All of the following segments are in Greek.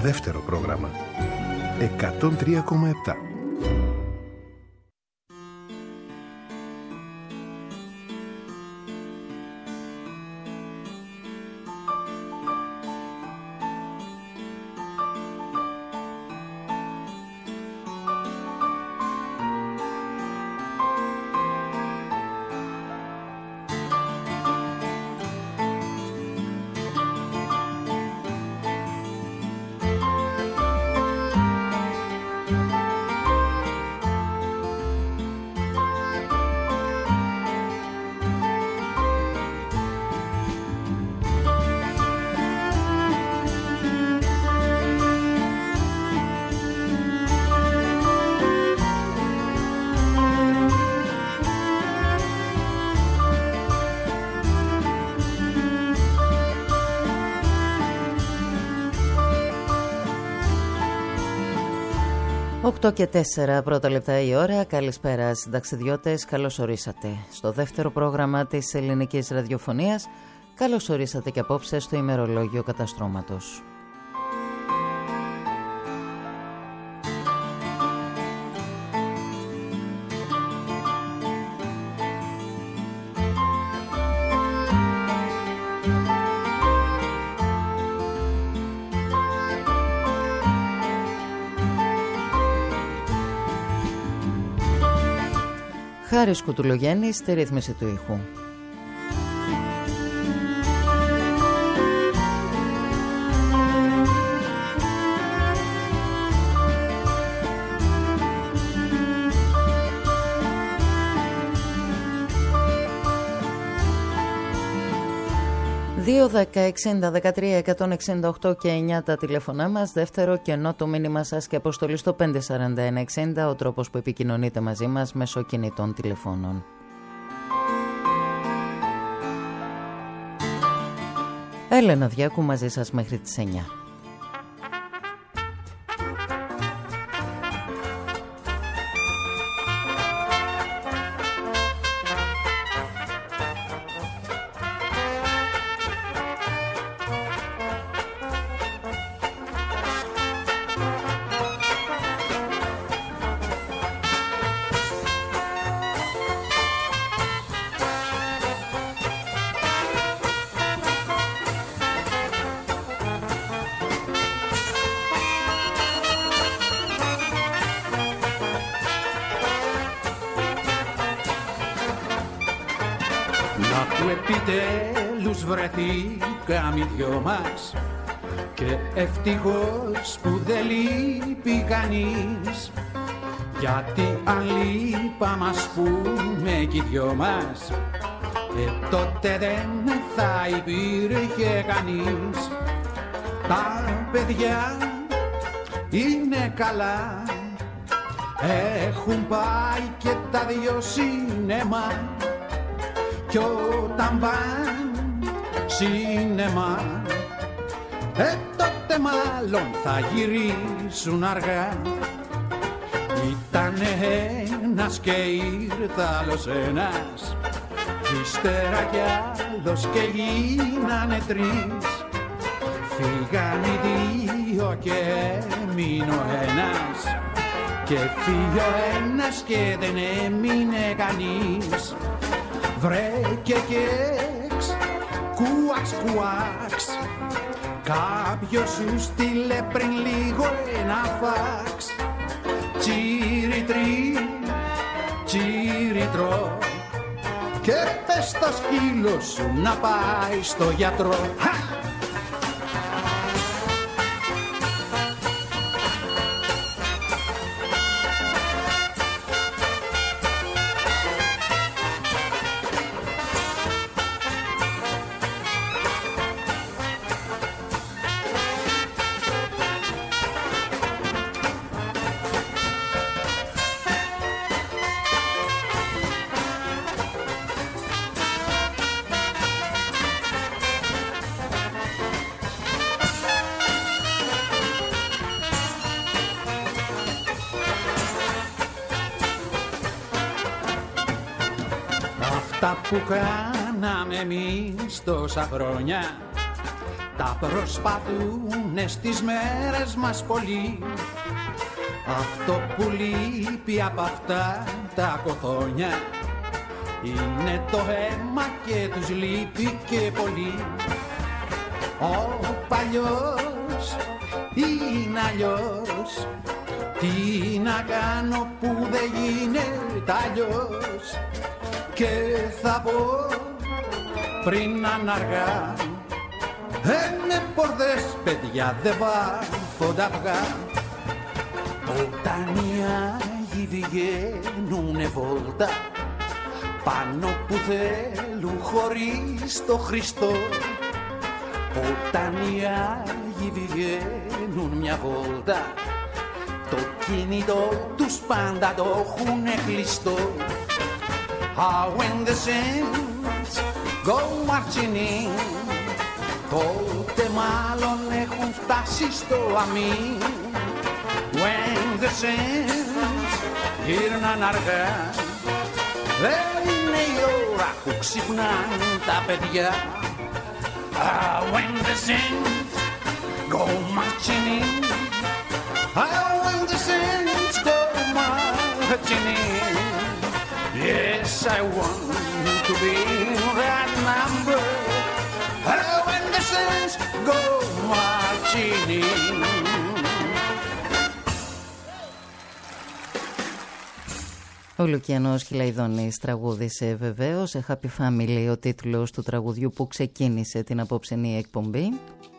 Δεύτερο πρόγραμμα. 103,7. Και 4 πρώτα λεπτά η ώρα. Καλησπέρα συνταξιδιώτες, καλώς ορίσατε στο δεύτερο πρόγραμμα της ελληνικής ραδιοφωνίας. Καλώς ορίσατε και απόψε στο ημερολόγιο καταστρώματος. Χάρης Κουτουλογέννης στη ρύθμιση του ήχου. ...2, 10, 60, 13, 168 και 9 τα τηλέφωνά μας. Δεύτερο κενό το μήνυμα σας και αποστολή στο 541-60, ο τρόπος που επικοινωνείτε μαζί μας μέσω κινητών τηλεφώνων. Έλενα Διάκου μαζί σας μέχρι τις 9. Επιτέλους βρεθήκαμε οι δυο μας και ευτυχώς που δεν λείπει κανείς, γιατί αν λείπαμε ας πούμε κι οι δυο μας, τότε δεν θα υπήρχε κανείς. Τα παιδιά είναι καλά, έχουν πάει και τα δυο σίνεμα, κι όταν παν σίνεμα, τότε μάλλον θα γυρίσουν αργά. Ήτανε ένας και ήρθε άλλος ένας, ύστερα κι άλλος και γίνανε τρεις. Φύγαν οι δύο και έμεινε ο ένας, και φύγει ο ένας και δεν έμεινε κανείς. Βρε και κέξ, κουάξ κουάξ, κάποιος σου στείλε πριν λίγο ένα φάξ. Τσίρι-τρι, τσίρι-τρό, και πες στο σκύλο σου να πάει στο γιατρό. Αυτά που κάναμε εμείς τόσα χρόνια, τα προσπαθούνε στις μέρες μας πολύ. Αυτό που λείπει απ' αυτά τα κοθόνια είναι το αίμα και τους λείπει και πολύ. Ο παλιός είναι αλλιώς, τι να κάνω που δεν γίνεται αλλιώς. Και θα πω πριν να αργά, είναι πορδές παιδιά δεν βάφονται αυγά. Όταν οι Άγιοι βγαίνουνε βόλτα πάνω που θέλουν χωρίς το Χριστό. Όταν οι Άγιοι βγαίνουν μια βόλτα, το κινητό τους πάντα το έχουνε κλειστό. When the saints go marching in, τότε μάλλον έχουν φτάσει στο αμήν. When the saints γύρναν αργά, δεν είναι η ώρα που ξυπνάνε τα παιδιά. When the saints go marching in, when the saints go marching in, yes, I want to be that number. When the saints go marching in. Ο Λουκιανός Χιλαϊδόνης τραγούδισε βεβαίως Happy Family, ο τίτλος του τραγουδιού που ξεκίνησε την απόψινή εκπομπή.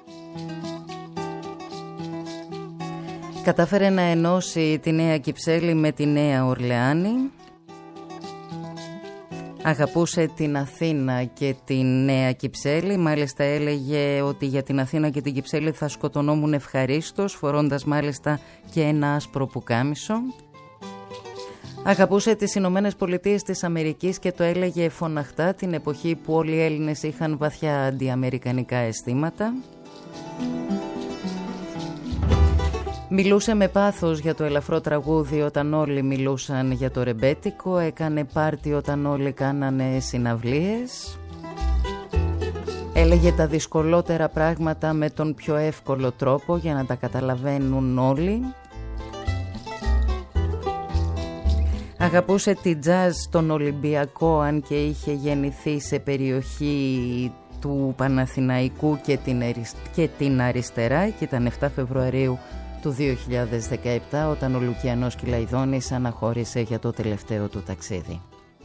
Κατάφερε να ενώσει τη Νέα Κυψέλη με τη Νέα Ορλεάνη. Αγαπούσε την Αθήνα και την Νέα Κυψέλη. Μάλιστα έλεγε ότι για την Αθήνα και την Κυψέλη θα σκοτωνόμουν ευχαρίστως, φορώντας μάλιστα και ένα άσπρο πουκάμισο. Αγαπούσε τις Ηνωμένες Πολιτείες της Αμερικής και το έλεγε φωναχτά την εποχή που όλοι οι Έλληνες είχαν βαθιά αντιαμερικανικά αισθήματα. Μιλούσε με πάθος για το ελαφρό τραγούδι όταν όλοι μιλούσαν για το ρεμπέτικο, έκανε πάρτι όταν όλοι κάνανε συναυλίες. Έλεγε τα δυσκολότερα πράγματα με τον πιο εύκολο τρόπο για να τα καταλαβαίνουν όλοι. Αγαπούσε την τζαζ στον Ολυμπιακό, αν και είχε γεννηθεί σε περιοχή του Παναθηναϊκού και την Αριστερά, και ήταν 7 Φεβρουαρίου του 2017 όταν ο Λουκιανός Χιλαϊδόνης αναχώρησε για το τελευταίο του ταξίδι.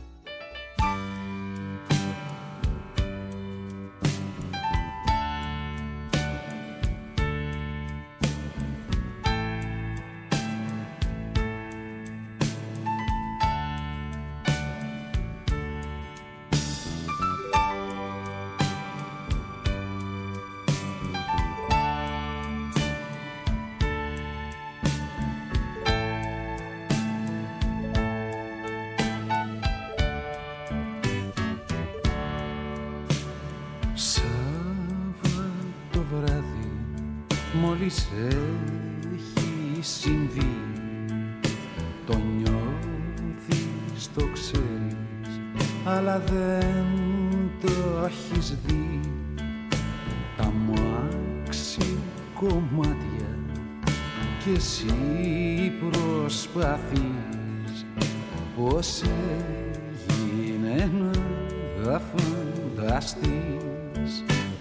Μόλις έχει συμβεί, το νιώθεις, το ξέρεις, αλλά δεν το έχεις δει. Τα μάξι κομμάτια κι εσύ προσπαθείς, πως έγινε να φανταστείς.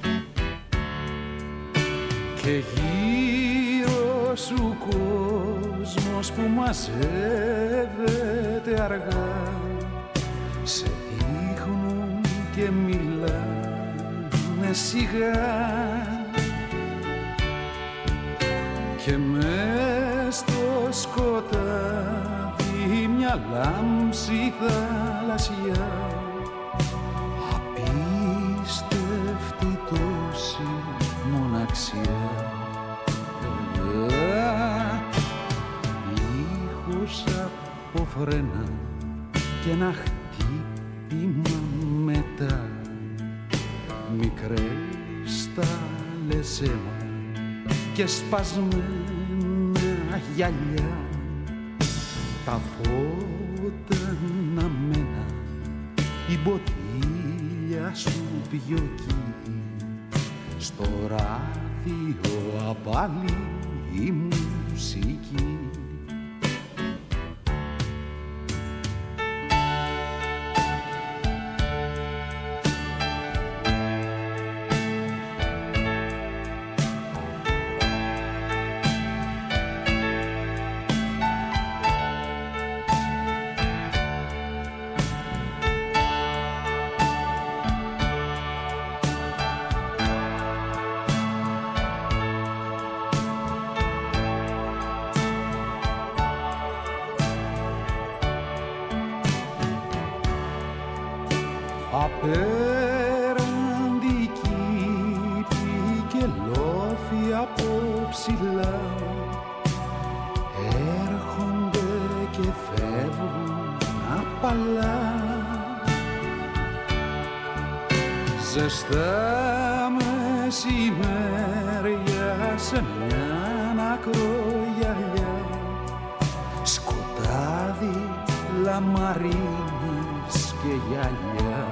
Και γύρω σου κόσμος που μαζεύεται αργά, σε δείχνουν και μιλάνε σιγά, και μες στο σκοτάδι μια λάμψη θαλασσιά, απίστευτη τόση μοναξιά. Ήχος από φρένα και ένα χτύπημα μετά, μικρές στάλες αίμα και σπασμένα γυαλιά. Τα φώτα αναμένα, η μποτήλια σου πιο εκεί, στο ράδιο απάλι η μουσική. Απέραντη κήπη και λόφοι από ψηλά έρχονται και φεύγουν απαλά. Ζεστά μεσημέρια σε μια ακρογιαλιά, σκοτάδι, λαμαρίνες και γυαλιά.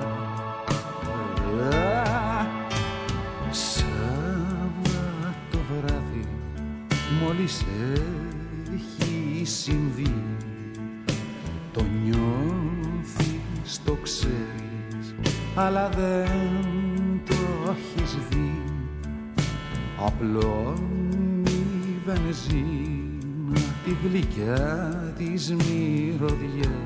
Σάββατο βράδυ μόλις έχει συμβεί, το νιώθεις, το ξέρεις, αλλά δεν το έχεις δει. Απλώνει η βενζίνα τη γλυκιά της μυρωδιά,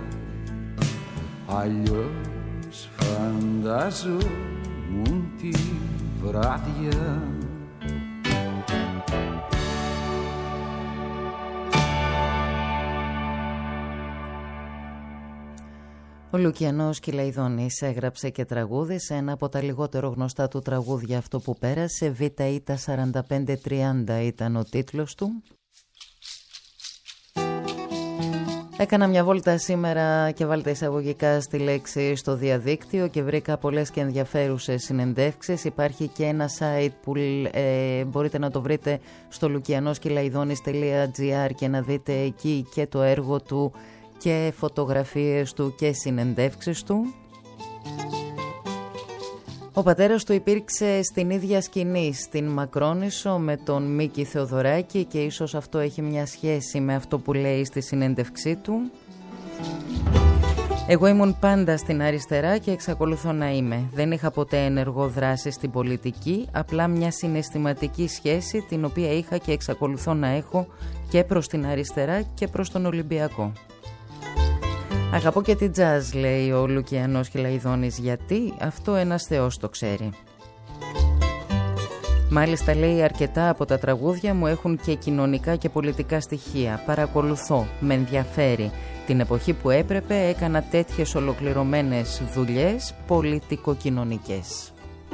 αλλιώς φανταζόμουν τη βράδια. Ο Λουκιανός Κυλαϊδόνης έγραψε και τραγούδισε ένα από τα λιγότερο γνωστά του τραγούδια αυτό που πέρασε. Β' Ήτα 45-30 ήταν ο τίτλος του. Έκανα μια βόλτα σήμερα και βάλτε εισαγωγικά στη λέξη στο διαδίκτυο και βρήκα πολλές και ενδιαφέρουσες συνεντεύξεις. Υπάρχει και ένα site που μπορείτε να το βρείτε στο lukianoskilaidonis.gr και να δείτε εκεί και το έργο του και φωτογραφίες του και συνεντεύξεις του. Ο πατέρας του υπήρξε στην ίδια σκηνή στην Μακρόνισσο με τον Μίκη Θεοδωράκη και ίσως αυτό έχει μια σχέση με αυτό που λέει στη συνέντευξή του. Εγώ ήμουν πάντα στην αριστερά και εξακολουθώ να είμαι. Δεν είχα ποτέ ενεργό δράση στην πολιτική, απλά μια συναισθηματική σχέση την οποία είχα και εξακολουθώ να έχω και προς την αριστερά και προς τον Ολυμπιακό. Αγαπώ και την τζαζ, λέει ο Λουκιανός Κυλαϊδόνης, γιατί αυτό ένας θεός το ξέρει. Μάλιστα, λέει, αρκετά από τα τραγούδια μου έχουν και κοινωνικά και πολιτικά στοιχεία. Παρακολουθώ, με ενδιαφέρει. Την εποχή που έπρεπε έκανα τέτοιες ολοκληρωμένες δουλειές πολιτικοκοινωνικές.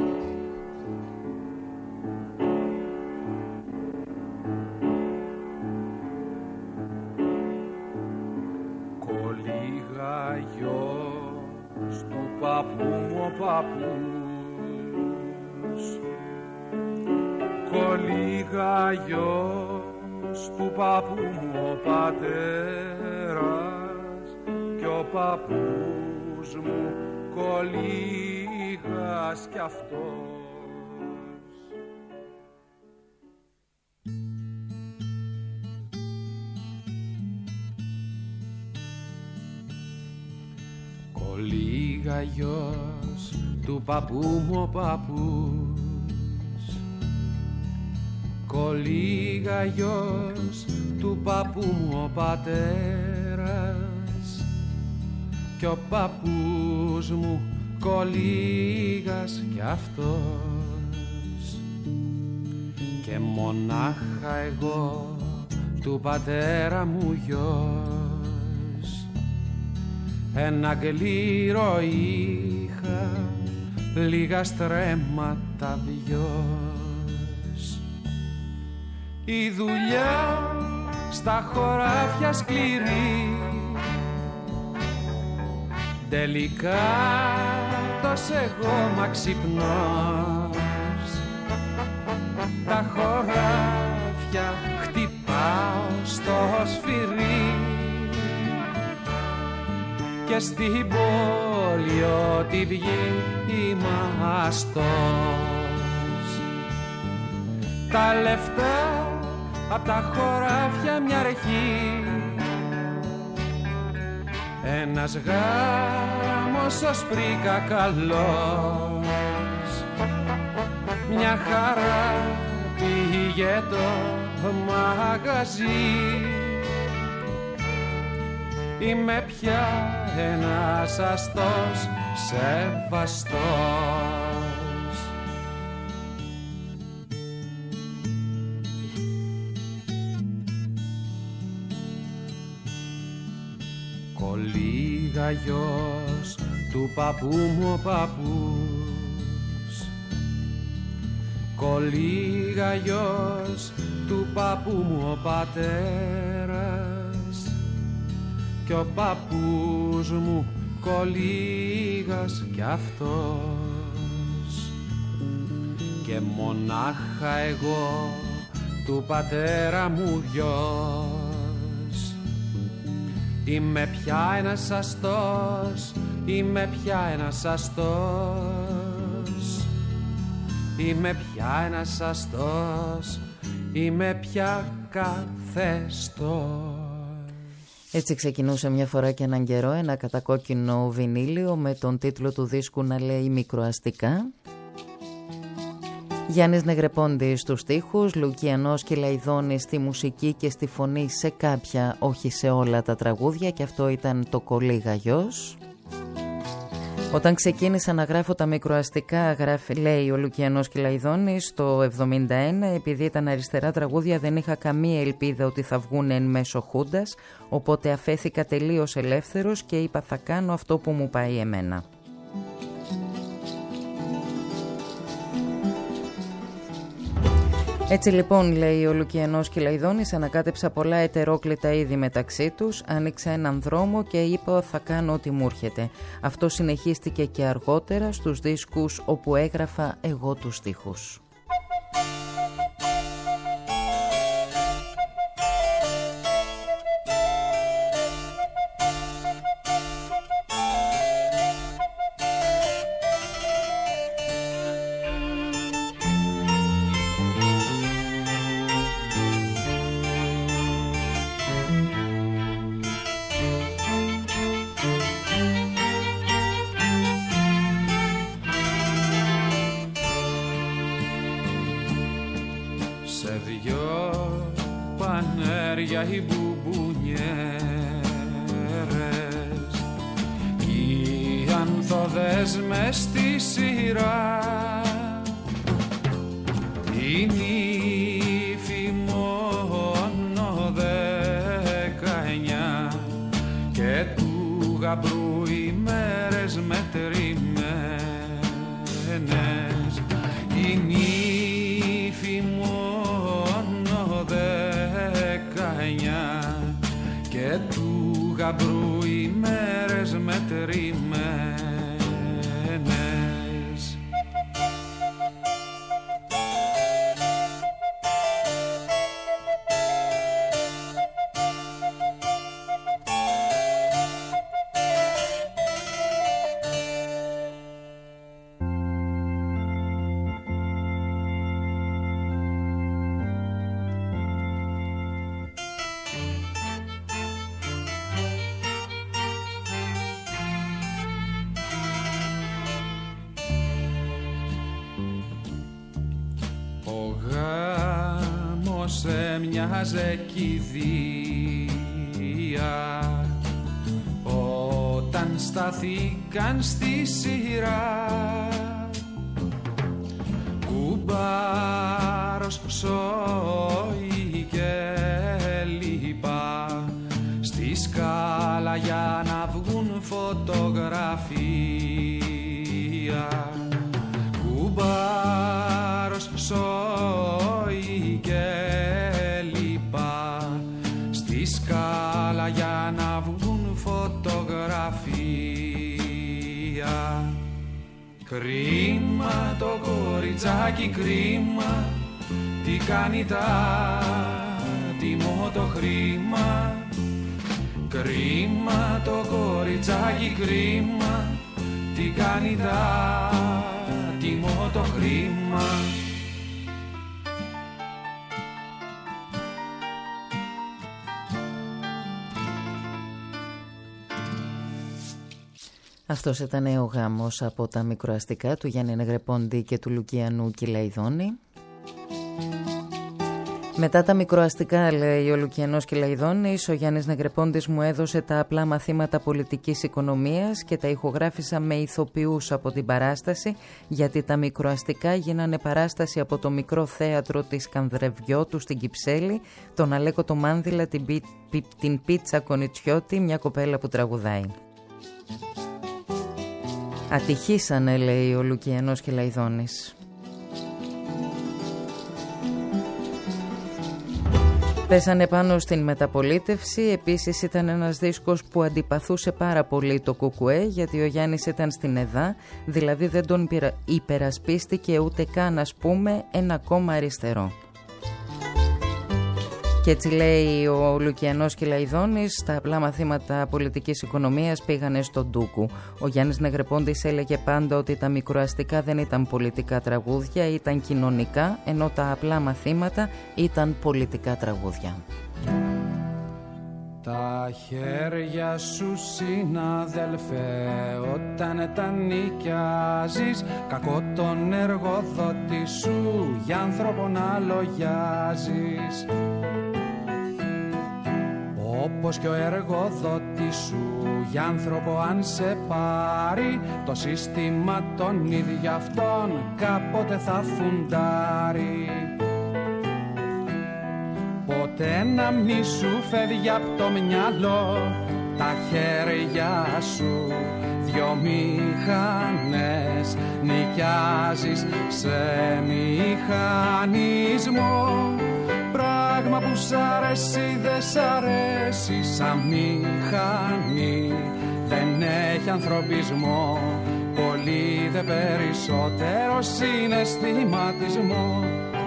Κολίγα γιος του παππού μου ο πατέρας και ο παππούς μου κολίγας κι αυτός. Κολίγα γιος του παππού μου ο παππούς, κολίγα γιος του παππού μου ο πατέρας κι ο παππούς μου κολίγας κι αυτός. Και μονάχα εγώ του πατέρα μου γιος ένα γλύρο είχα, λίγα στρέμματα βιός. Η δουλειά στα χωράφια σκληρή, τελικά τόσο εγώ μα ξυπνός. Τα χωράφια χτυπάω στο σφυρί και στην πόλη ό,τι βγει είμαι αστός. τα λεφτά απ' τα χωράφια μια ρεχή. Ένας γάμος ως πρίκα καλός, μια χαρά πήγε το μαγαζί. Είμαι πια ένας αστός σεβαστός. Κολίγα γιος του παππού μου ο παππούς, κολίγα γιος του παππού μου ο πατέρας, κι ο παππούς μου κολίγας κι αυτός, και μονάχα εγώ του πατέρα μου γιος. Είμαι πια ένας αστός, είμαι πια ένας αστός, είμαι πια ένας αστός, είμαι πια καθεστός. Έτσι ξεκινούσε μια φορά και έναν καιρό ένα κατακόκκινο βινίλιο με τον τίτλο του δίσκου να λέει «Μικροαστικά». Γιάννης Νεγρεπόντης στους στίχους, Λουκιανός Κυλαϊδόνης στη μουσική και στη φωνή σε κάποια, όχι σε όλα τα τραγούδια, και αυτό ήταν το «Κολίγα γιος». Όταν ξεκίνησα να γράφω τα μικροαστικά, λέει ο Λουκιανός Κυλαϊδόνης, το 1971, επειδή ήταν αριστερά τραγούδια δεν είχα καμία ελπίδα ότι θα βγουν εν μέσω χούντας, οπότε αφέθηκα τελείως ελεύθερος και είπα θα κάνω αυτό που μου πάει εμένα. Έτσι λοιπόν, λέει ο Λουκιανός Κυλαϊδόνης, ανακάτεψα πολλά ετερόκλητα είδη μεταξύ τους, άνοιξα έναν δρόμο και είπα θα κάνω ό,τι μου έρχεται. Αυτό συνεχίστηκε και αργότερα στους δίσκους όπου έγραφα εγώ τους στίχους. Οι μπουμπονιέρες, οι ανθοδές μες στη σειρά, η νύφη μόνο 19 και του γαμπρού οι μέρες μετρημένες, η νύφη μόνο 19 και του γαμπρού οι μέρες μετρημένες. Μοιάζε κηδεία όταν σταθήκαν στη σειρά, κουμπάρος σόι και λίπα στη σκάλα για να βγουν φωτογραφία, κουμπάρος σόι και σκάλα για να βγουν φωτογραφία. Κρίμα το κοριτσάκι, κρίμα, τι κάνει τίμο το χρήμα. Κρίμα το κοριτσάκι, κρίμα, τι κάνει τίμο το χρήμα. Αυτός ήταν ο γάμος από τα μικροαστικά του Γιάννη Νεγρεπόντη και του Λουκιανού Κυλαϊδόνη. Μετά τα μικροαστικά, λέει ο Λουκιανός Κυλαϊδόνης, ο Γιάννης Νεγρεπόντης μου έδωσε τα απλά μαθήματα πολιτικής οικονομίας και τα ηχογράφησα με ηθοποιούς από την παράσταση, γιατί τα μικροαστικά γίνανε παράσταση από το μικρό θέατρο της Κανδρεβιώτου στην Κυψέλη, τον Αλέκο το Μάνδυλα, την Πίτσα Κονιτσιώτη, μια κοπέλα που τραγουδάει. Ατυχήσανε, λέει ο Λουκιανός Κυλαϊδόνης. Πέσανε πάνω στην μεταπολίτευση. Επίσης ήταν ένας δίσκος που αντιπαθούσε πάρα πολύ το ΚΚΕ, γιατί ο Γιάννης ήταν στην ΕΔΑ, δηλαδή δεν τον υπερασπίστηκε ούτε καν, ας πούμε, ένα κόμμα αριστερό. Και έτσι, λέει ο Λουκιανός Κυλαϊδόνης, τα απλά μαθήματα πολιτικής οικονομίας πήγανε στον Ντούκου. Ο Γιάννης Νεγρεπόντης έλεγε πάντα ότι τα μικροαστικά δεν ήταν πολιτικά τραγούδια, ήταν κοινωνικά, ενώ τα απλά μαθήματα ήταν πολιτικά τραγούδια. Τα χέρια σου, συναδελφέ, όταν τα νοικιάζεις, κακό τον εργοδότη σου για άνθρωπο να λογιάζεις. Όπως και ο εργοδότης σου για άνθρωπο αν σε πάρει, το σύστημα τον ίδιο αυτόν κάποτε θα φουντάρει. Ποτέ να μη σου φεύγει απ' το μυαλό τα χέρια σου, δυο μηχανές νοικιάζεις σε μηχανισμό. Πράγμα που σ' αρέσει δεν σ' αρέσει, σαν μηχανή δεν έχει ανθρωπισμό, πολύ δε περισσότερο συναισθηματισμό.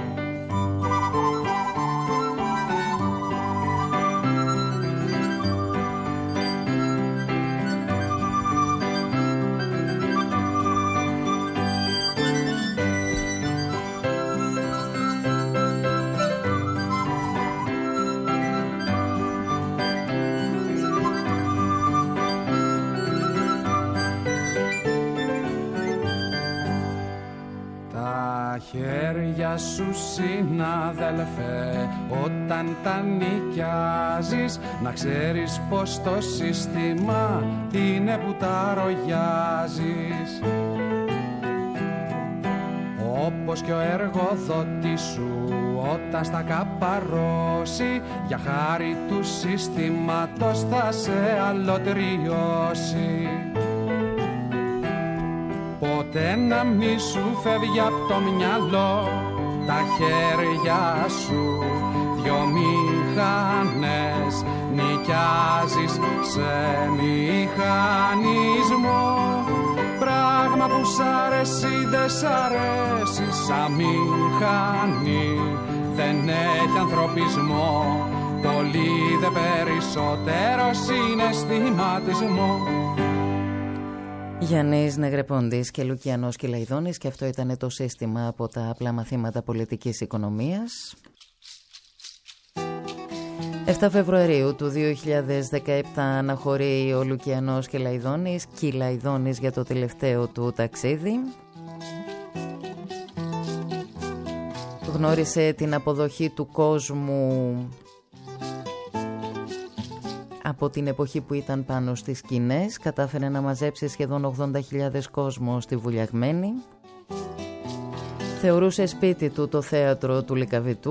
Χέρια σου, συναδελφέ, όταν τα νοικιάζεις, να ξέρεις πως το σύστημα είναι που τα ρογιάζεις. Όπως και ο εργοδότης σου όταν στα καπαρώσει, για χάρη του συστήματος θα σε αλωτριώσει. Ποτέ να μη σου φεύγει απ' το μυαλό τα χέρια σου, δυο μηχανές νοικιάζεις σε μηχανισμό. Πράγμα που σ' αρέσει δεν σ' αρέσει, σαν μηχανή δεν έχει ανθρωπισμό, πολύ δε περισσότερο συναισθηματισμό. Γιάννης Νεγρεπόντης και Λουκιανός Κυλαϊδόνης, και αυτό ήταν το σύστημα από τα απλά μαθήματα πολιτικής οικονομίας. 7 Φεβρουαρίου του 2017 αναχωρεί ο Λουκιανός Κυλαϊδόνης για το τελευταίο του ταξίδι. Γνώρισε την αποδοχή του κόσμου από την εποχή που ήταν πάνω στις σκηνές. Κατάφερε να μαζέψει σχεδόν 80.000 κόσμο στη Βουλιαγμένη. Θεωρούσε σπίτι του το θέατρο του Λυκαβητού.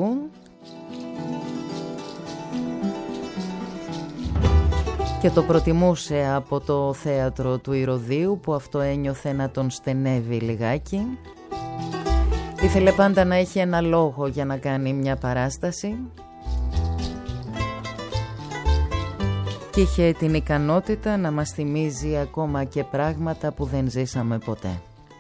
Και το προτιμούσε από το θέατρο του Ηρωδείου, που αυτό ένιωθε να τον στενεύει λιγάκι. Ήθελε πάντα να έχει ένα λόγο για να κάνει μια παράσταση. Και είχε την ικανότητα να μας θυμίζει ακόμα και πράγματα που δεν ζήσαμε ποτέ.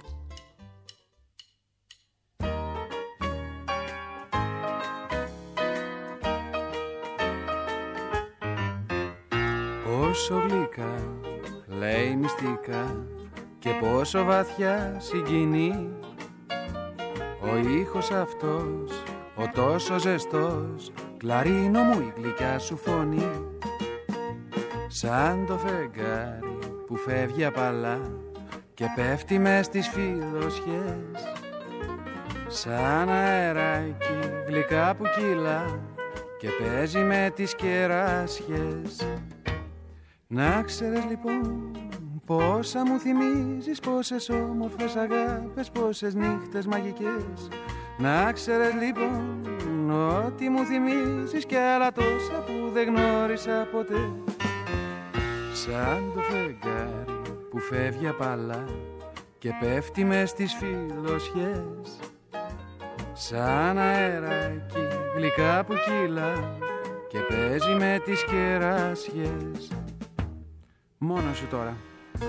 Πόσο γλυκά, λέει μυστικά, και πόσο βαθιά συγκινεί ο ήχος αυτός, ο τόσο ζεστός, κλαρίνο μου η γλυκιά σου φωνή. Σαν το φεγγάρι που φεύγει απαλά και πέφτει μες στις φιλοσιές, σαν αεράκι γλυκά που κύλα και παίζει με τις κεράσιες. Να ξέρεις λοιπόν πόσα μου θυμίζεις, πόσες όμορφες αγάπες, πόσες νύχτες μαγικές. Να ξέρεις λοιπόν ότι μου θυμίζεις κι άλλα τόσα που δεν γνώρισα ποτέ. Σαν το φεγγάρι που φεύγει απαλά και πέφτει μες στις φιλοσιές, σαν αεράκι γλυκά που κύλα και παίζει με τις κεράσιες. Μόνο σου τώρα.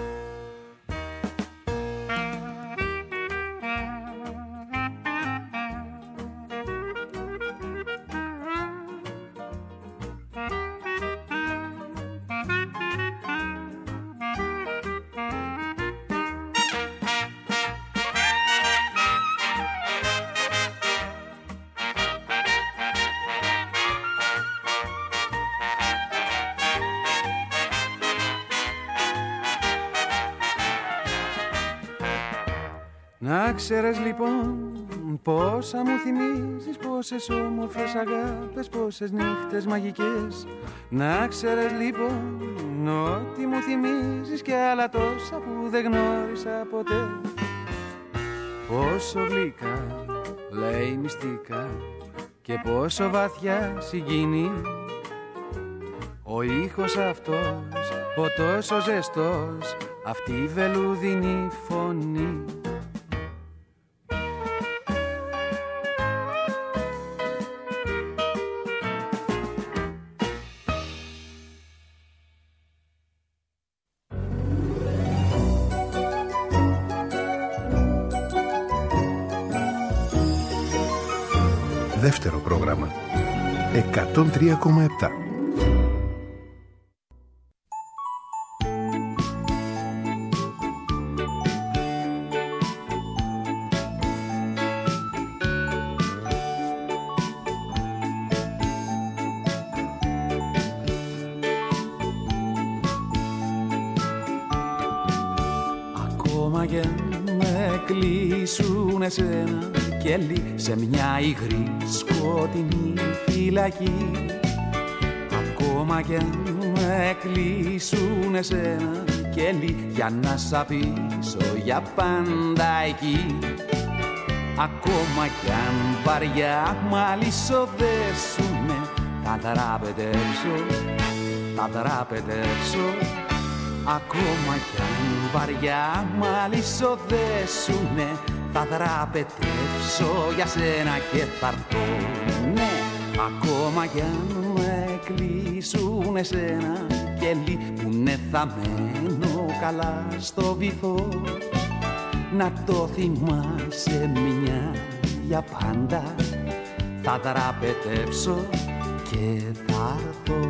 Να ξέρεις λοιπόν πόσα μου θυμίζεις, πόσες όμορφες αγάπες, πόσες νύχτες μαγικές. Να ξέρεις λοιπόν ότι μου θυμίζεις και άλλα τόσα που δεν γνώρισα ποτέ. Πόσο γλυκά λέει μυστικά και πόσο βαθιά συγκινεί ο ήχος αυτός, ο τόσο ζεστός, αυτή η βελούδινη φωνή. Δεύτερο πρόγραμμα 103,7. Ακόμα και με κλείσουν εσένα κέλι σε μια υγρή σκοτεινή φυλακή. Ακόμα και με κλείσουν εσένα κέλι για να σ' αφήσω για πάντα εκεί. Ακόμα κι αν βαριά μαλισσοδέσουνε, θα δραπετεύσω, θα δραπετεύσω. Ακόμα κι αν βαριά μαλισσοδέσουνε, θα δραπετεύσω για σένα και θα έρθω. Ναι, ακόμα κι αν με κλείσουν εσένα κελί που ναι θα μένω καλά στο βυθό. Να το θυμάσαι μια για πάντα, θα δραπετεύσω και θα έρθω.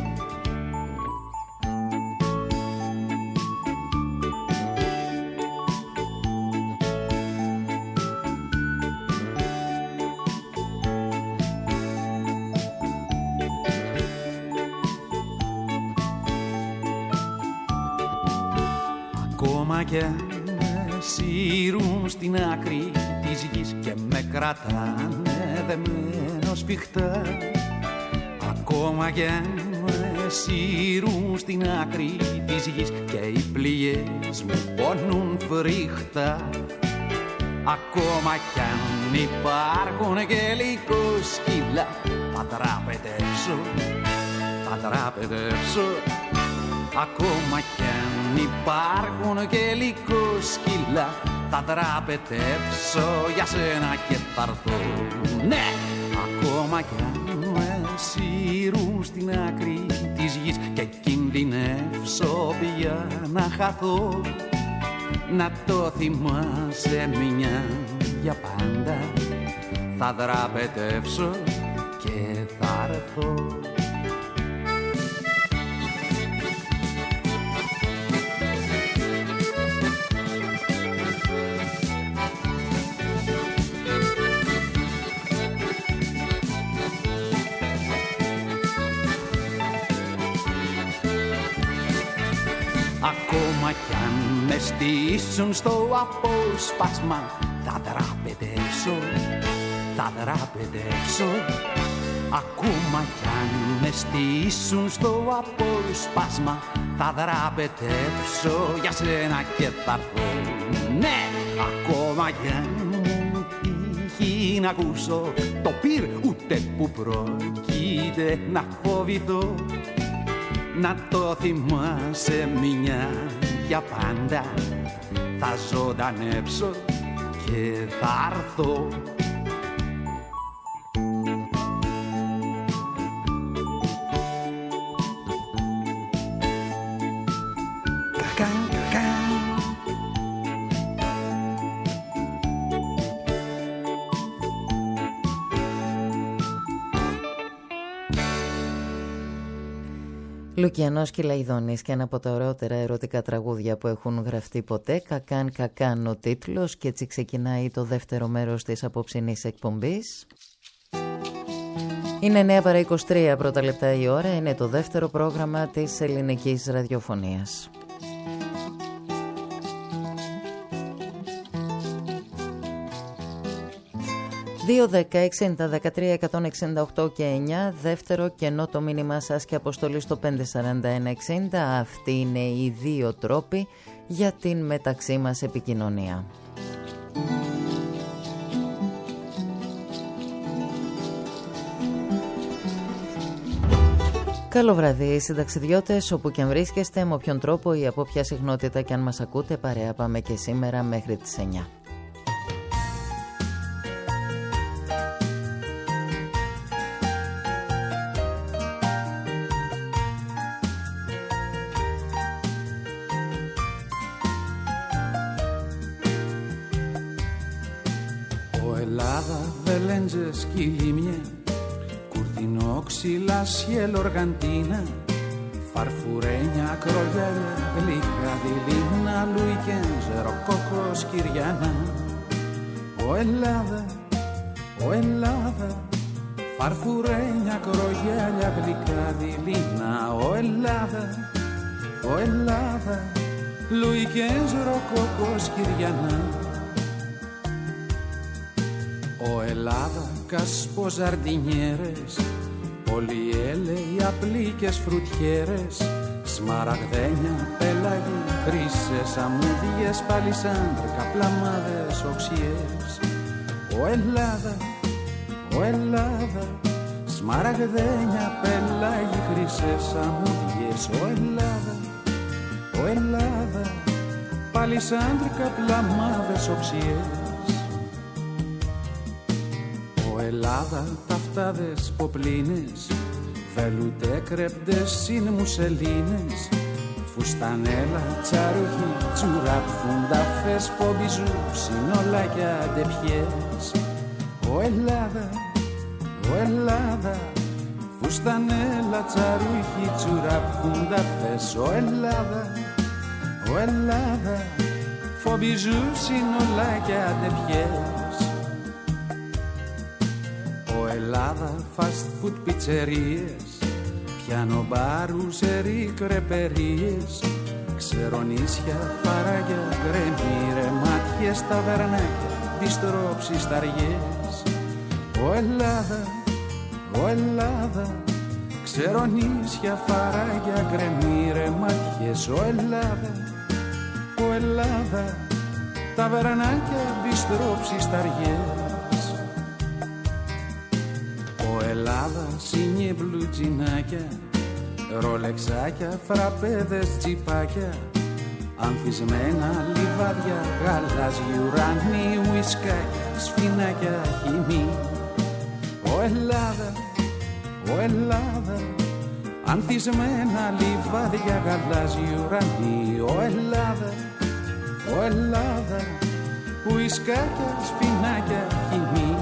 Ακόμα και με σύρουν στην άκρη της γης και με κρατάνε δεμένο σφιχτά. Ακόμα και με σύρουν στην άκρη της γης και οι πληγές μου πονούν φρικτά. Ακόμα κι αν υπάρχουν και λυκόσκυλα, θα δραπετεύσω, θα δραπετεύσω. Ακόμα κι αν υπάρχουν και λυκόσκυλα, θα δραπετεύσω για σένα και θα έρθω. Ναι, ακόμα κι αν με σύρουν στην άκρη της γης και κινδυνεύσω πια να χαθώ. Να το θυμάσαι μια για πάντα, θα δραπετεύσω και θα έρθω. Ακόμα Ακόμα κι αν με στήσουν στο απόσπασμα θα δραπετεύσω, θα δραπετεύσω. Ακόμα κι αν με στήσουν στο απόσπασμα θα δραπετεύσω για σένα και θα έρθω. Ναι, ακόμα κι αν μου τύχει να ακούσω το πυρ ούτε που πρόκειται να φοβηθώ, να το θυμάσαι μια για πάντα, θα ζωντανέψω και θα έρθω. Λουκιανός Κυλαϊδόνης και ένα από τα ωραιότερα ερωτικά τραγούδια που έχουν γραφτεί ποτέ. Κακάν κακάν ο τίτλος και έτσι ξεκινάει το δεύτερο μέρος της απόψινής εκπομπής. Είναι 9 παρά 23 πρώτα λεπτά η ώρα, είναι το δεύτερο πρόγραμμα της ελληνικής ραδιοφωνίας. 2-10-60-13-168 και 9, δεύτερο κενό το μήνυμά σας και αποστολή στο 541-60. Αυτοί είναι οι δύο τρόποι για την μεταξύ μας επικοινωνία. Καλό βράδυ συνταξιδιώτες, όπου και αν βρίσκεστε, με όποιον τρόπο ή από ποια συχνότητα και αν μας ακούτε, παρέα πάμε και σήμερα μέχρι τις 9. Σκυλίμια, κουρτινό ξύλα, σιελοργαντίνα, φαρφουρένια, κρογιάλια, γλυκά, δειλίνα, λουικένζ, ροκόκο, σκυριάνα. Ω Ελλάδα, ω Ελλάδα, φαρφουρένια, κρογιάλια, γλυκά, δειλίνα. Ω Ελλάδα, ω Ελλάδα, λουικένζ, ροκόκο, σκυριάνα. Ω Ελλάδα, κασποζαρντινιέρες, πολυέλαιοι, απλίκες φρουτιέρες, σμαραγδένια, πέλαγοι, χρύσες, αμμούδιες, παλισάντρικα, πλαμάδες, οξιές. Ω Ελλάδα, ω Ελλάδα, σμαραγδένια, πέλαγοι, χρύσες, αμμούδιες. Ω Ελλάδα, ω Ελλάδα, παλισάντρικα, πλαμάδες, οξιές. Ελλάδα, ταυτάδες, ποπλίνες, βελουτέ, κρέπτες, συν μουσελίνες, φουστανέλα, τσαρουχί, τσουράπ, φουνταφές, φομπιζού, συνολάκια, ντεπιές. Ω Ελλάδα, ω Ελλάδα, φουστανέλα, τσαρουχί, τσουράπ, φουνταφές. Ω Ελλάδα, ω Ελλάδα, φομπιζού, συνολάκια, ντεπιές. Ελλάδα, fast food πιτσερίες, πιάνο μπάρ, ουζερί, κρεπερίες, ξερονίσια, φαράγια, γκρεμίρε, μάτιες, ταβερνάκια, μπιστρό, ψισταριές. Ω Ελλάδα, ω Ελλάδα, ξερονίσια, φαράγια, γκρεμίρε, μάτιες. Ω Ελλάδα, ω Ελλάδα, ταβερνάκια, μπιστρό, ψισταριές. Ελλάδα, σίνιε, μπλουτζινάκια, ρολεξάκια, φραπέδες, τσιπάκια, ανθισμένα λιβάδια, γαλάζιοι ουρανοί, ουισκάκια, σφινάκια, χυμή. Ω Ελλάδα, ω Ελλάδα, ανθισμένα λιβάδια, γαλάζιοι ουρανοί. Ω Ελλάδα, ω Ελλάδα, ουισκάκια, σφινάκια, χυμή.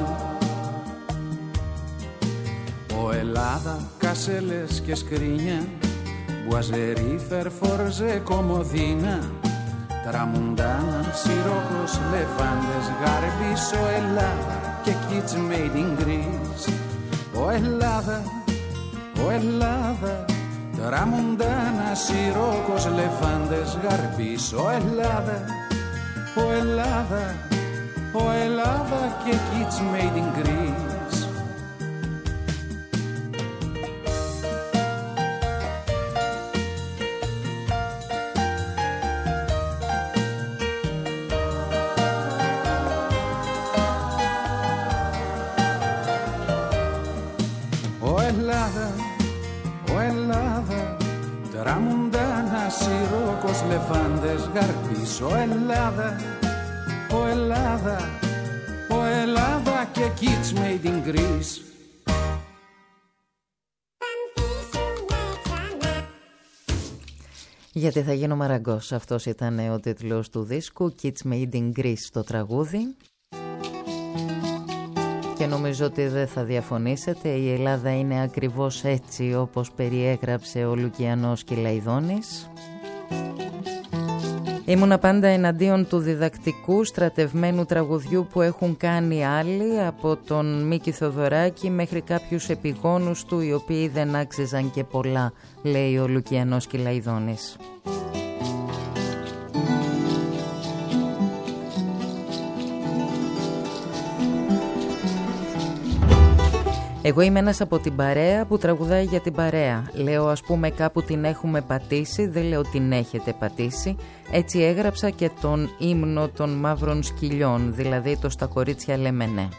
Ω Ελλάδα, κασέλες και σκρίνια, μπουαζερί, φερφόρζε, κομοδίνα, τραμουντάνα, σιρόκος, λεφάντες, γάρμπης. Ω Ελλάδα, και kids made in Greece. Ω Ελλάδα, ω Ελλάδα, Τραμουντάνα, Σιρόκος, Λεφάντες, Γαρμπής. Ο Ελλάδα, ο Ελλάδα, ο Ελλάδα και kids made in Greece. Τραμουντάνα, Σιρόκος, Λεφάντες, Γαρμπής. Ο Ελλάδα, ο Ελλάδα, ο Ελλάδα και kids made in Greece. Γιατί θα γίνω μαραγκός. Αυτός ήταν ο τίτλος του δίσκου, Kids Made in Greece, το τραγούδι. Και νομίζω ότι δεν θα διαφωνήσετε, η Ελλάδα είναι ακριβώς έτσι όπως περιέγραψε ο Λουκιανός Κυλαϊδόνης. Ήμουνα πάντα εναντίον του διδακτικού στρατευμένου τραγουδιού που έχουν κάνει άλλοι, από τον Μίκη Θοδωράκη μέχρι κάποιους επιγόνους του, οι οποίοι δεν άξιζαν και πολλά, λέει ο Λουκιανός Κυλαϊδόνης. Εγώ είμαι ένας από την παρέα που τραγουδάει για την παρέα. Λέω ας πούμε κάπου την έχουμε πατήσει, δεν λέω την έχετε πατήσει. Έτσι έγραψα και τον ύμνο των μαύρων σκυλιών, δηλαδή το «Στα κορίτσια λέμε ναι».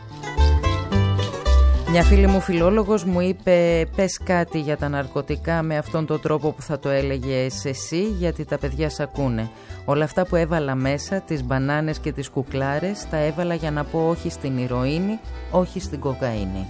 Μια φίλη μου φιλόλογος μου είπε πες κάτι για τα ναρκωτικά με αυτόν τον τρόπο που θα το έλεγες εσύ, γιατί τα παιδιά σ' ακούνε. Όλα αυτά που έβαλα μέσα, τις μπανάνες και τις κουκλάρες, τα έβαλα για να πω όχι στην ηρωίνη, όχι στην κοκαίνη.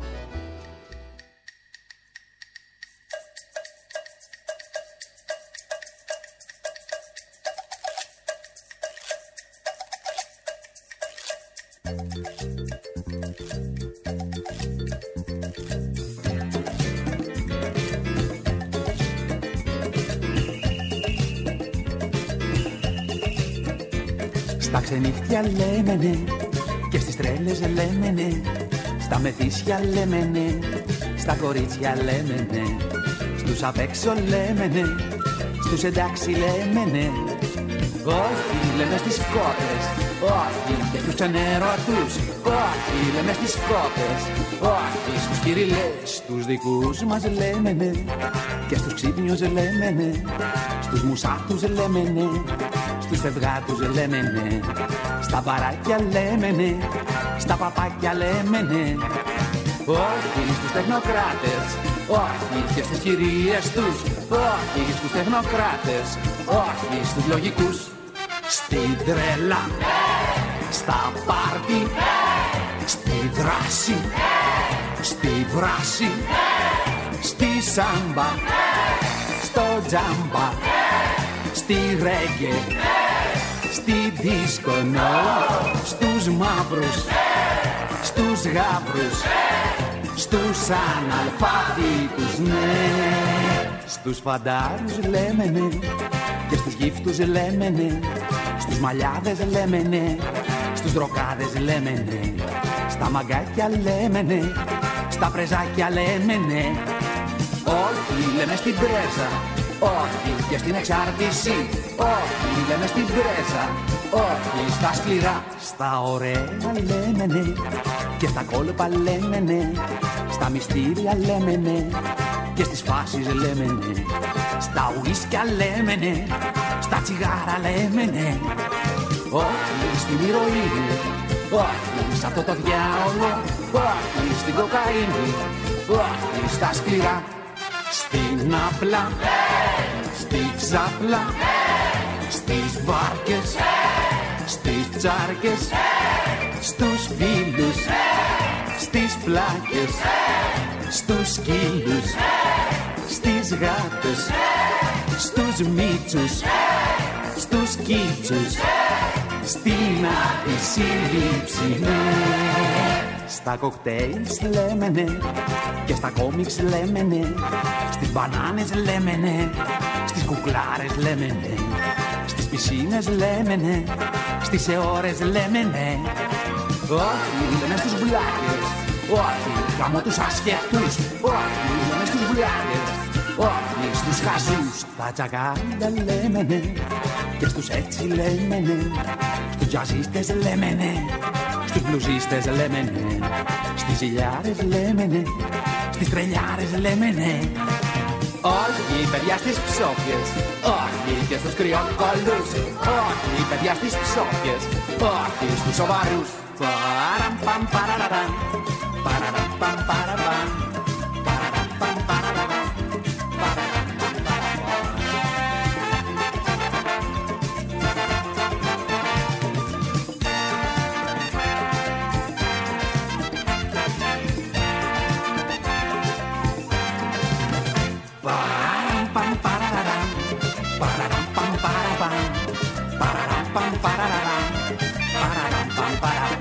Στα ξενύχτια λέμε ναι, και στις τρέλες λέμε ναι, στα μεθύσια λέμε ναι, στα κορίτσια λέμε ναι, στους απ' έξω λέμε ναι, στους εντάξει λέμε ναι. Όχι λέμε στις κότες, όχι και στους ενέρωτους, όχι λέμε στις κότες, όχι στους κυριλές, στους δικούς μας λέμε ναι, και στους ξύπνιους λέμε ναι, στους μουσάτους λέμε ναι, στους φευγάτους λέμε ναι, στα μπαράκια λέμε ναι, στα παπάκια λέμε ναι. Όχι στους τεχνοκράτες, όχι και στις κυρίες τους, όχι στους τεχνοκράτες, όχι στους λογικούς. Στην τρέλα, στα πάρτι, στη δράση, στη βράση, στη σάμπα, στο τζάμπα, στη ρέγγε, στη δίσκονο, στους μαύρους, στους γάβρους, στους αναλφάβητους ναι, στους φαντάρους λέμε ναι, και στους γύφτους λέμε ναι, στους μαλλιάδες λέμε ναι, στους δροκάδες λέμε ναι, στα μαγκάκια λέμε ναι, στα πρεζάκια λέμε ναι. Όχι λέμε στην πρέζα, όχι και στην εξάρτηση, όχι λέμε στην πρέζα, όχι στα σκληρά, στα ωραία λέμε ναι, και στα κόλπα λέμε ναι, στα μυστήρια λέμε ναι, και στις φάσεις λέμε ναι, στα ουίσκια λέμε ναι, στα τσιγάρα λέμε ναι. Όχι στην ηρωίνη, όχι σ' αυτό το διάολο, όχι στην κοκαίνη, όχι στα σκληρά, στην απλά, στη ξάπλα, στις βάρκες, στις τσάρκες, στους φίλους, στις πλάκες, στους σκύλους, στις γάτες, στους μίτσους, στους κίτσους, στην αντισύλληψη ναι. Στα κοκτέιλς λέμε ναι, και στα κόμιξ λέμε ναι, στις μπανάνες λέμε ναι, στις κουκλάρες λέμε ναι, στις πισίνες λέμε ναι, στις αιώρες λέμε ναι. Όχι λέμε στους μπλάκες, όχι γάμω τους ασχετούς, όχι λέμε στους μπλάκες, όχι στους χαζούς. Τα τσακάλια λέμε ναι, και στους έτσι λέμε ναι, στους τζαζίστες λέμε ναι, στους μπλουζίστες λέμε ναι, στις ζηλιάρες λέμε ναι, στις τρελιάρες λέμε ναι. Όχι παιδιά στις ψόφιες, όχι και στους κρυοκολούς, όχι παιδιά στις ψόφιες, όχι στους σοβαρούς. Παραμ παμ παραραραμ, παραραμ παμ παραραμ, παραραμ παμ παραραραμ, παραραμ παμ παραραμ. Παραραμ παμ παραραραμ, παραραμ παμ παραραμ, παραραμ παμ παραραραμ, παραραμ παμ παραραμ.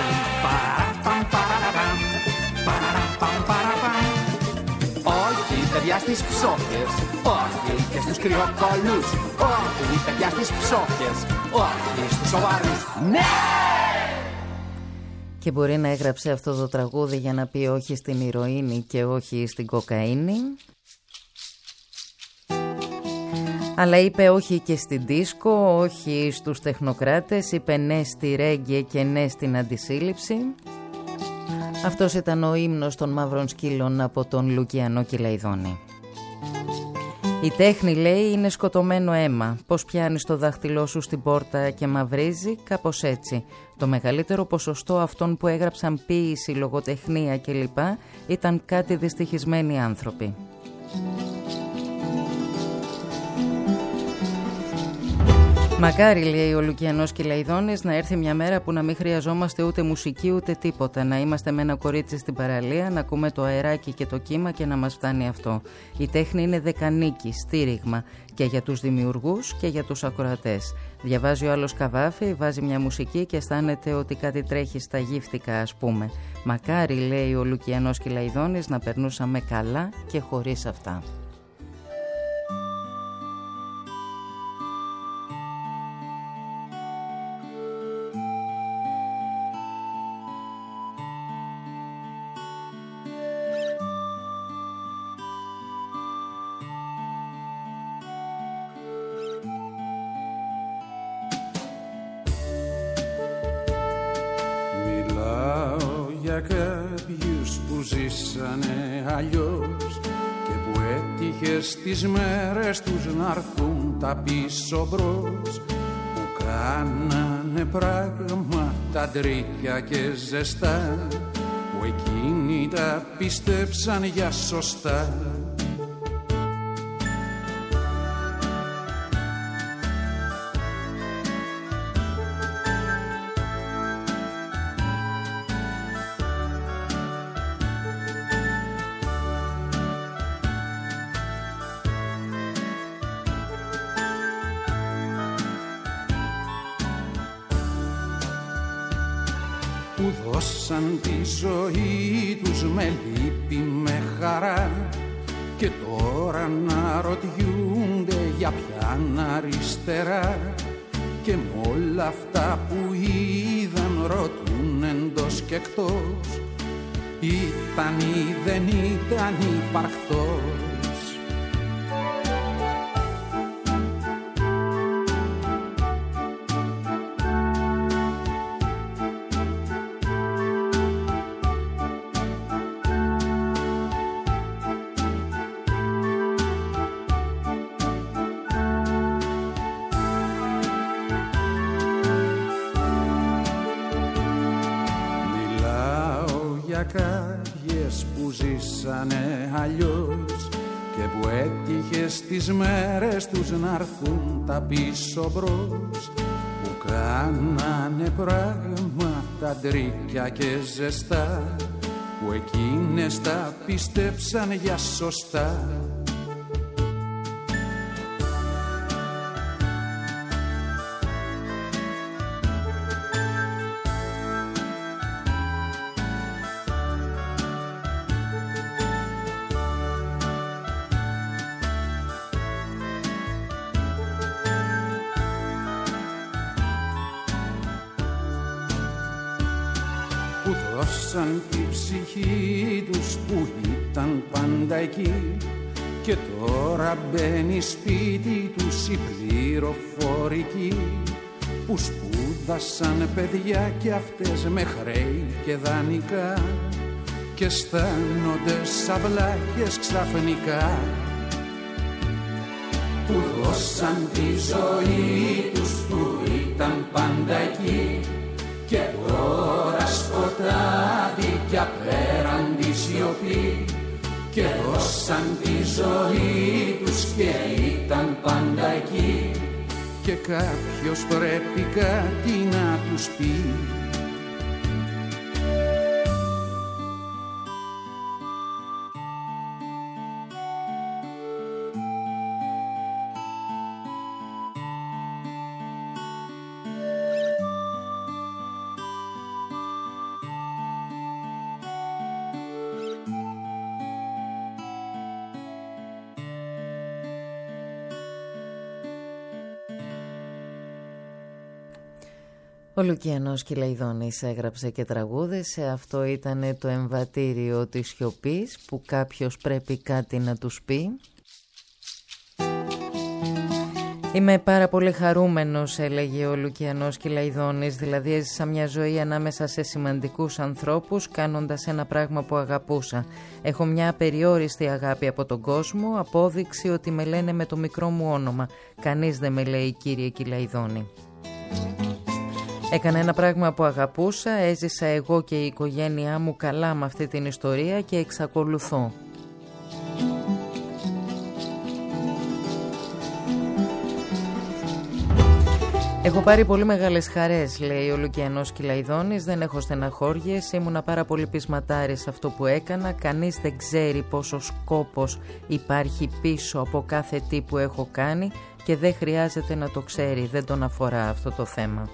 Όχι παιδιά στις ψόφιες, όχι και στους κρυοκολούς, όχι παιδιά στις ψόφιες, όχι στους σοβαρούς. Ναι! Και μπορεί να έγραψε αυτό το τραγούδι για να πει όχι στην ηρωίνη και όχι στην κοκαίνη. Αλλά είπε όχι και στην δίσκο, όχι στους τεχνοκράτες, είπε ναι στη ρέγγε και ναι στην αντισύλληψη. Αυτός ήταν ο ύμνος των μαύρων σκύλων από τον Λουκιανό Κυλαϊδόνη. Η τέχνη, λέει, είναι σκοτωμένο αίμα. Πώς πιάνεις το δάχτυλό σου στην πόρτα και μαυρίζει, κάπως έτσι. Το μεγαλύτερο ποσοστό αυτών που έγραψαν ποίηση, λογοτεχνία κλπ. Ήταν κάτι δυστυχισμένοι άνθρωποι. Μακάρι, λέει ο Λουκιανός Κυλαϊδόνης, να έρθει μια μέρα που να μην χρειαζόμαστε ούτε μουσική ούτε τίποτα. Να είμαστε με ένα κορίτσι στην παραλία, να ακούμε το αεράκι και το κύμα και να μας φτάνει αυτό. Η τέχνη είναι δεκανίκη, στήριγμα και για τους δημιουργούς και για τους ακροατές. Διαβάζει ο άλλος καβάφι, βάζει μια μουσική και αισθάνεται ότι κάτι τρέχει στα γύφτικα, ας πούμε. Μακάρι, λέει ο Λουκιανός Κυλαϊδόνης, να περνούσαμε καλά και χωρίς αυτά. Κάποιους που ζήσανε αλλιώς και που έτυχε στις μέρες τους να έρθουν τα πίσω μπρος, που κάνανε πράγματα τρίκια και ζεστά, που εκείνοι τα πίστεψαν για σωστά. Που δώσαν τη ζωή τους με λύπη, με χαρά, και τώρα να ρωτιούνται για ποιαν αριστερά, και με όλα αυτά που είδαν ρωτούν εντός και εκτός, ήταν ή δεν ήταν υπαρκτός. Κάποιες που ζήσανε αλλιώς και που έτυχε στις μέρες τους να έρθουν τα πίσω μπρος, που κάνανε πράγματα τρίκια και ζεστά, που εκείνες τα πίστεψαν για σωστά. Που δώσαν τη ψυχή τους που ήταν πάντα εκεί και τώρα μπαίνει σπίτι τους η πληροφορική που σπούδασαν παιδιά και αυτές με χρέη και δανεικά και αισθάνονται σαυλάκες ξαφνικά που δώσαν τη ζωή τους που ήταν πάντα εκεί και τώρα σκοτάδι κι απέραντη σιωπή και δώσαν τη ζωή τους και ήταν πάντα εκεί και κάποιος πρέπει κάτι να τους πει. Ο Λουκιανός Κυλαϊδόνης έγραψε και τραγούδησε. Αυτό ήταν το εμβατήριο της σιωπής που κάποιος πρέπει κάτι να τους πει. Είμαι πάρα πολύ χαρούμενος, έλεγε ο Λουκιανός Κυλαϊδόνης, δηλαδή έζησα μια ζωή ανάμεσα σε σημαντικούς ανθρώπους κάνοντας ένα πράγμα που αγαπούσα. Έχω μια απεριόριστη αγάπη από τον κόσμο, απόδειξη ότι με λένε με το μικρό μου όνομα. Κανείς δεν με λέει κύριε Κυλαϊδόνη. Έκανα ένα πράγμα που αγαπούσα, έζησα εγώ και η οικογένειά μου καλά με αυτή την ιστορία και εξακολουθώ. Έχω πάρει πολύ μεγάλες χαρές, λέει ο Λουκιανός Κυλαϊδόνης, δεν έχω στεναχώριες, ήμουνα πάρα πολύ πεισματάρης σε αυτό που έκανα, κανείς δεν ξέρει πόσο σκόπος υπάρχει πίσω από κάθε τι που έχω κάνει και δεν χρειάζεται να το ξέρει, δεν τον αφορά αυτό το θέμα.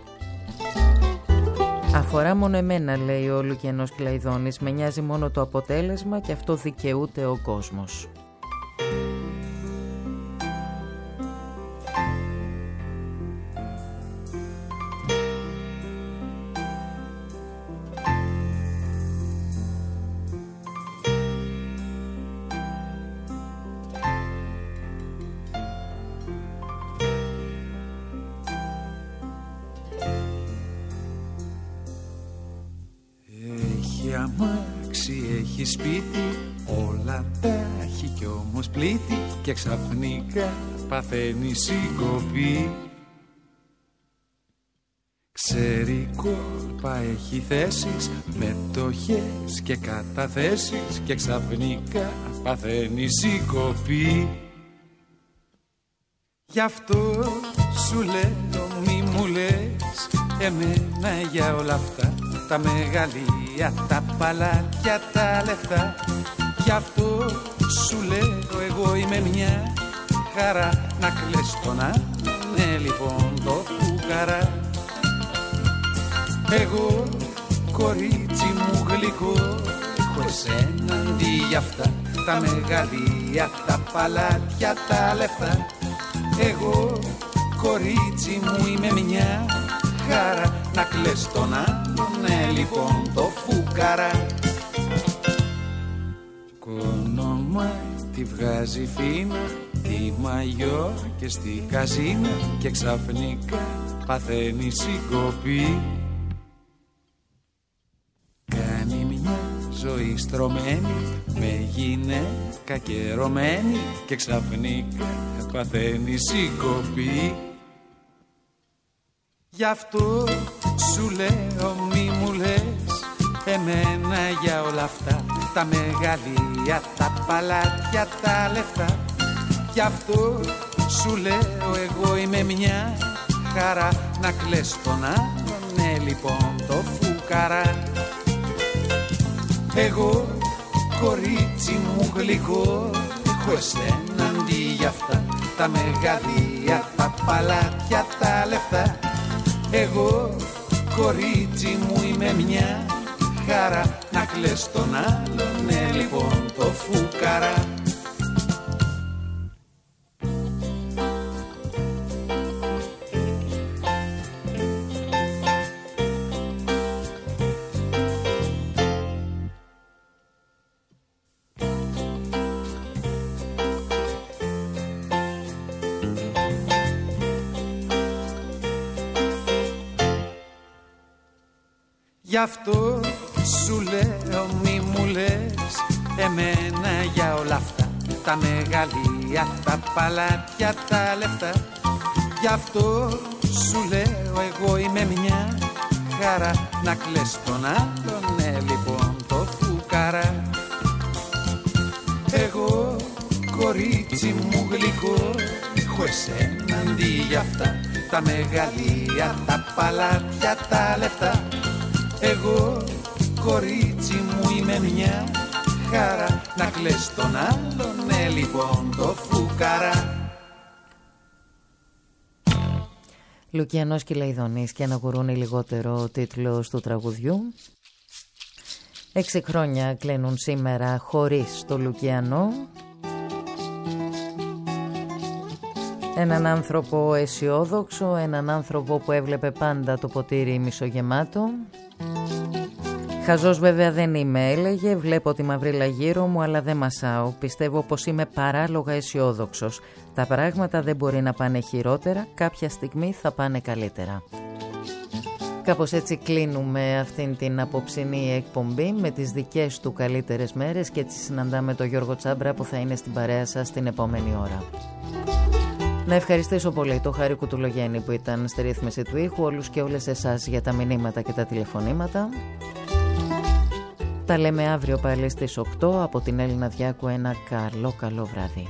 Αφορά μόνο εμένα, λέει ο Λουκιανός Κυλαϊδόνης, με νοιάζει μόνο το αποτέλεσμα και αυτό δικαιούται ο κόσμος. Έχει σπίτι, όλα τα έχει κι όμως πλήττει και ξαφνικά παθαίνει συγκοπή. Ξέρει κόλπα, έχει θέσεις, μετοχές και καταθέσεις και ξαφνικά παθαίνει συγκοπή. Γι' αυτό σου λέω μη μου λες εμένα για όλα αυτά τα μεγαλεία, τα παλάτια, τα λεφτά. Γι' αυτό σου λέω εγώ είμαι μια χαρά να κλαις τον άλλον, ναι λοιπόν το φουκαρά. Εγώ κορίτσι μου γλυκό έχω εσένα αντί για αυτά τα μεγαλεία, τα παλάτια, τα λεφτά. Εγώ κορίτσι μου είμαι μια χαρά να κλαις τον άλλον, ναι λοιπόν το φουκαρά. Κόνομα τη βγάζει φίνα, τη μαγιό και στη καζίνα και ξαφνικά παθαίνει συγκοπή. Κάνει μια ζωή στρωμένη με γυναίκα καιρωμένη και ξαφνικά παθαίνει συγκοπή. Γι' αυτό σου λέω μη μου λες εμένα για όλα αυτά τα μεγαλεία, τα παλάτια, τα λεφτά. Γι' αυτό σου λέω εγώ είμαι μια χαρά να κλαις τον άλλον, ναι λοιπόν το φουκαρά. Εγώ κορίτσι μου γλυκό έχω εσένα αντί για αυτά τα μεγαλεία, τα παλάτια, τα λεφτά. Εγώ κορίτσι μου είμαι μια χαρά να κλαις τον άλλον, ναι λοιπόν το φουκαρά. Γι' αυτό σου λέω μη μου λες εμένα για όλα αυτά, τα μεγαλεία, τα παλάτια, τα λεφτά. Γι' αυτό σου λέω εγώ είμαι μια χαρά, να κλαις τον άλλον, ναι λοιπόν το φουκαρά. Εγώ κορίτσι μου γλυκό, έχω εσένα αντί για αυτά, τα μεγαλεία, τα παλάτια, τα λεφτά. Εγώ κορίτσι μου είμαι μια χαρά, να κλαις τον άλλον, ναι λοιπόν το φουκαρά. Λουκιανός και Λαϊδονής και ένα γουρούνι λιγότερο, ο τίτλος του τραγουδιού. 6 χρόνια κλείνουν σήμερα χωρίς το Λουκιανό. Έναν άνθρωπο αισιόδοξο, έναν άνθρωπο που έβλεπε πάντα το ποτήρι μισογεμάτο. Χαζός βέβαια δεν είμαι, έλεγε, βλέπω τη μαυρίλα γύρω μου αλλά δεν μασάω. Πιστεύω πως είμαι παράλογα αισιόδοξος. Τα πράγματα δεν μπορεί να πάνε χειρότερα, κάποια στιγμή θα πάνε καλύτερα. Κάπως έτσι κλείνουμε αυτήν την απόψινή εκπομπή με τις δικές του καλύτερες μέρες και έτσι συναντάμε τον Γιώργο Τσάμπρα που θα είναι στην παρέα σας την επόμενη ώρα. Να ευχαριστήσω πολύ το Χάρη Κουτουλογέννη που ήταν στη ρύθμιση του ήχου, όλους και όλες εσάς για τα μηνύματα και τα τηλεφωνήματα. Τα λέμε αύριο πάλι στις 8 από την Έλληνα Διάκου. Ένα καλό βράδυ.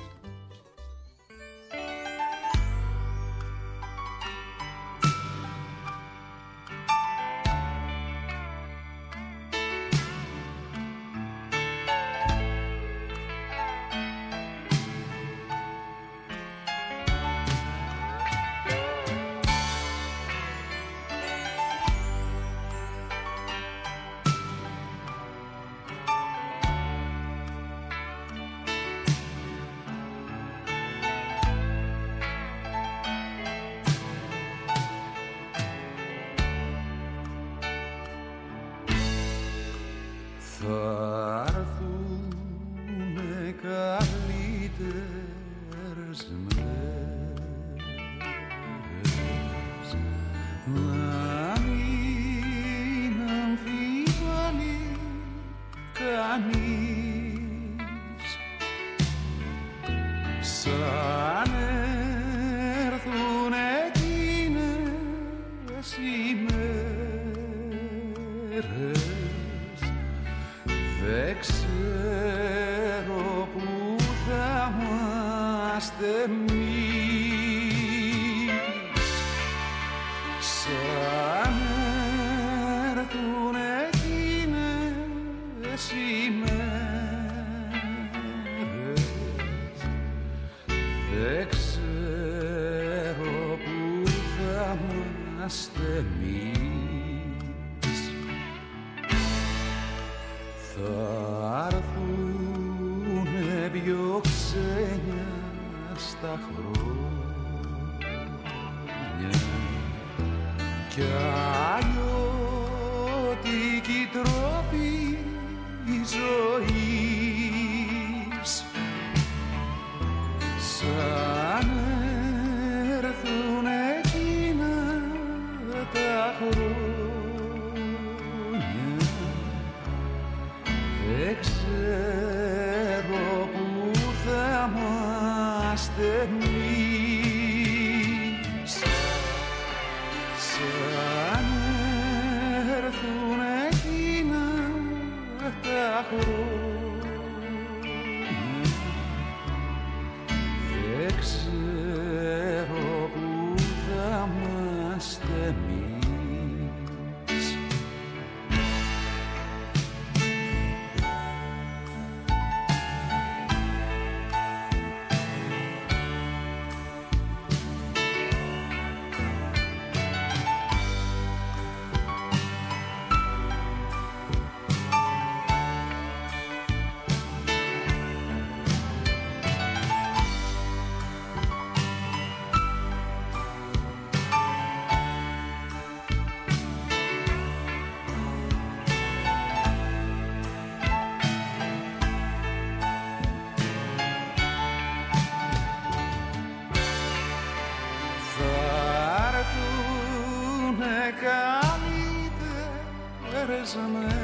τέσσερες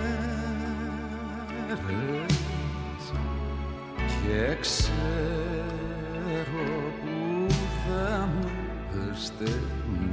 μέρες και ξέρω που θα μου στέλνεις.